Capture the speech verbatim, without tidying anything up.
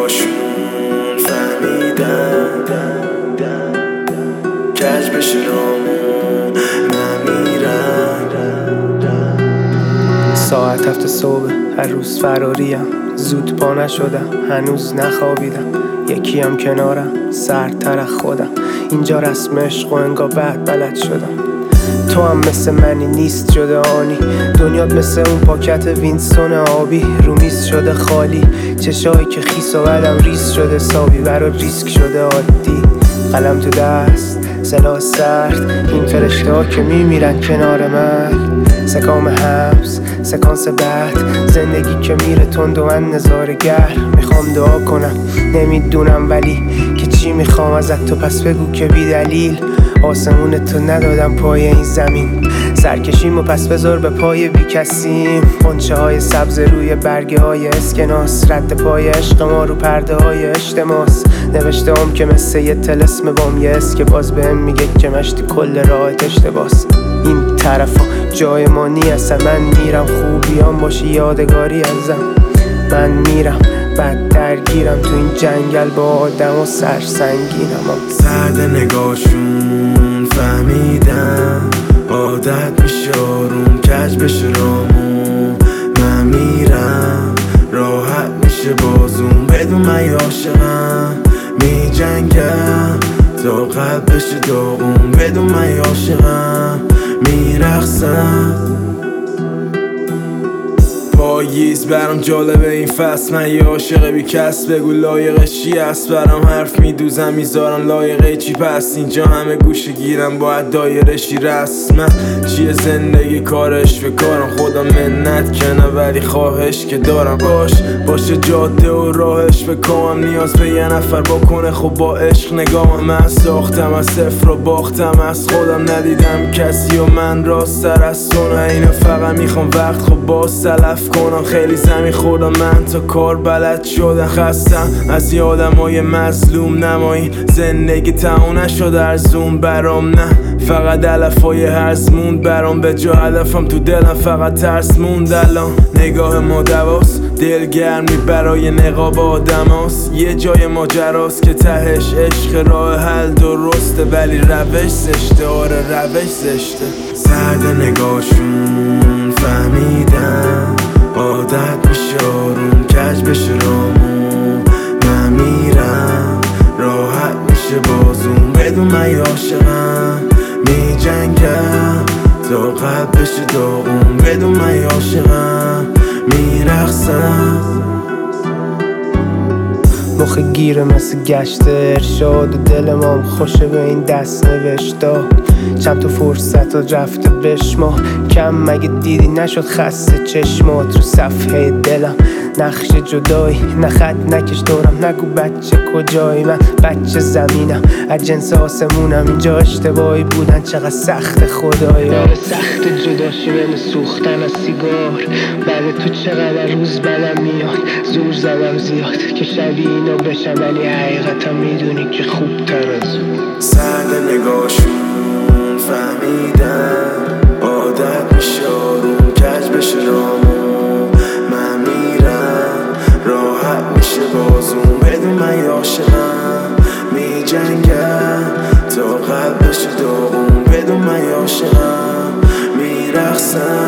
نگاهشون فهمیدم کج بشه رامون نمیرم. ساعت هفت صبح هر روز فراریم، زود پا نشدم هنوز نخوابیدم، یکی هم کنارم سردتر از خودم، اینجا رسم عشق و انگار بعد بلد شدم. تو هم مثل منی نیست جدا آنی، دنیات مثل اون پاکت وینستون آبی رو میز شده خالی، چشایی که خیس و بعدم ریز شده سابی، برا ریسک شده عادی، قلم تو دست سلاح سرد، این فرشته ها که میمیرن کنار من، سکام حبس سکانس بعد، زندگی که میره تند و من نظاره‌گر، میخوام دعا کنم نمیدونم ولی که چی میخوام ازت، تو پس بگو که بی دلیل آسمون تو ندادم پای این زمین، سرکشیم و پس بذار به پای بی کسیم، قنچه های سبز روی برگه های اسکناس، رد پای عشق ما رو پرده های اجتماس، نوشته هم که مثل یه تلسم بام یه اس که باز بهم میگه که مشتی کل راهت اشتباس، این طرفا جای ما نی اصلا، من میرم خوبیام باشی یادگاری ازم، من میرم بعد درگیرم تو این جنگل با آدم و سرسنگینم. سرد نگاهشون فهمیدم عادت میشه آروم کج بشه رامون من میرم، راحت میشه بازون بدون من عاشقم، می جنگم تا قلب بشه داغون بدون من عاشقم، میرقصم. پاییز برام جالبه این فصل، من یه عاشق بی کس، بگو لایقش چی هست، برام حرف میدوزم میذارم لایقه چی پس، اینجا همه گوشه گیرم باید دایره شی رسمه، چیه زندگی کارش به کارم، خدا منت کنه ولی خواهش که دارم، باش باشه جاده و راهش بکنم، نیاز به یه نفر بکنه خب با عشق نگاهم، من ساختم از صفر و باختم از خودم، ندیدم کسی و من راستر از تو، اینو فقط میخوام وقت خب باز سلف کنم، خیلی زمین خوردم من تا کار بلد شدم، خستم از یه آدمای مظلوم نمایی، زندگی تموم نشد ارزون برام، نه فقط علفای هرز موند برام، به جا هدفم تو دلم فقط ترس موند الان، نگاه ما دواست دلگرمی برای نقاب آدم هست، یه جای ماجراست که تهش عشق راه حل درسته ولی روش زشته، آره روش زشته. سرد نگاهشون فهمیدم عادت میشه آروم کج بشه رامون من میرم، راحت میشه بازون بدون من عاشقم، می جنگم تا قلب بشه داغون بدون من عاشقم، میرقصم. مخ گیره مثل گشت ارشاد و دل مام خوشه به این دست نوشتا، چند تا فرصت و رفته بشما کم مگه دیدی نشد خسته چشمات رو صفحه دلم، نقش جدایی نه خط نکش دورم، نگو بچه کجایی من بچه زمینم، از جنس آسمونم اینجا اشتباهی بودن چقدر سخت خدایا، داره سخت جداشی بین سوختن از سیگار، بعد تو چقدر روز بدم میاد، زور زدم زیاد که شبیه اینو بشم ولی حقیقتا میدونی که خوب تر از اون. سرد نگاهشون فهمیدم عادت میشه آروم کج بشه رامون من میرم، راحت میشه بازون بدون من عاشقم، می جنگم تا قلب بشه داغون بدون من عاشقم، میرقصم.